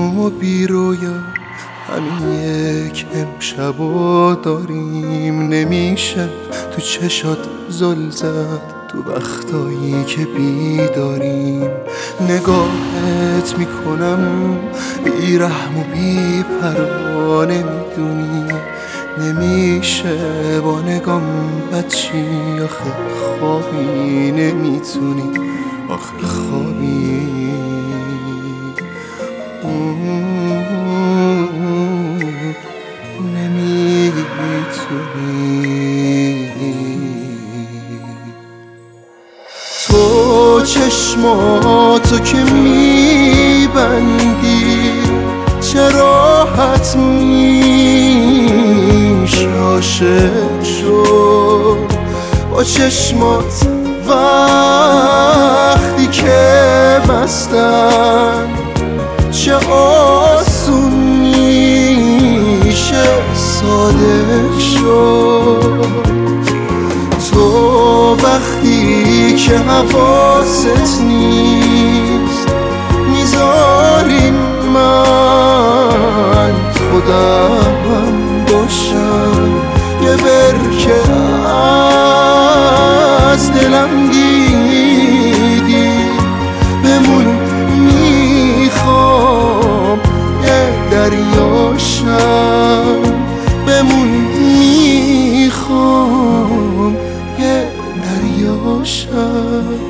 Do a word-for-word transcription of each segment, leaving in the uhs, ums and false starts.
و بی رویا همین یک امشب و داریم. نمیشه تو چشات زل زد تو وقتایی که بیداریم. نگاهت میکنم بی رحم و بی پروا، نمیدونی نمیشه با نگام بچی. آخه خوابی نمیتونی، آخه خوابی نمیتونی. تو چشماتو که میبندی چه راحت میشه عاشق شد با چشمات وقتی که بستن. چه آسون میشه صادق شد. تو وقتی که حواست نیست میذارین من خودم باشم یه برکه از دلم دیدی. بمون میخوام یه دریاشم، بمون میخوام یه دریاشم.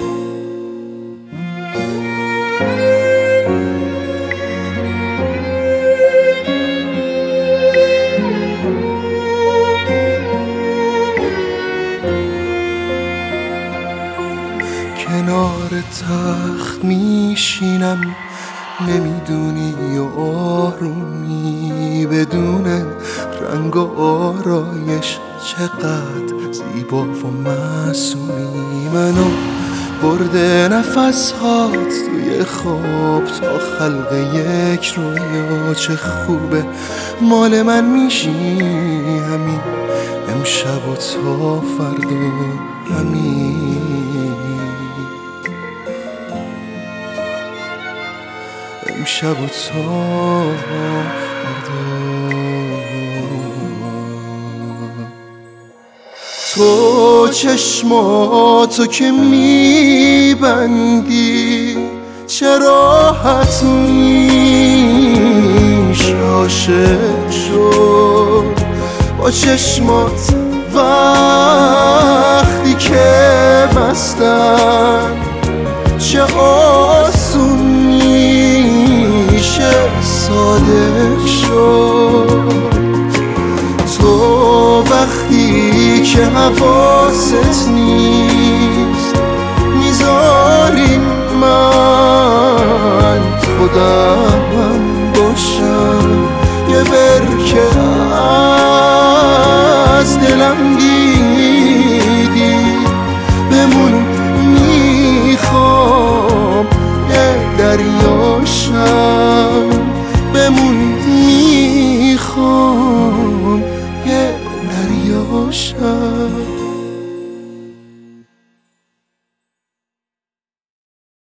کنار تخت میشینم نمیدونی و آرومی بدون رنگ و آرایش چقدر زیبا و معصومی. منو برده نفس هات توی خواب تا خلق یک رویا. چه خوبه مال من میشی همین امشب و تا فردا همین امشب و تا فردا. تو چشماتو که میبندی چه راحت میشه عاشق شد با چشمات وقتی که بستن. چه آسون میشه صادق شد. تو وقتی که حواست نیست میذارین من خودم باشم یه برکه از دلم دیدی. بمون میخوام یه دریاشم، بمون میخوام یه دریاشم.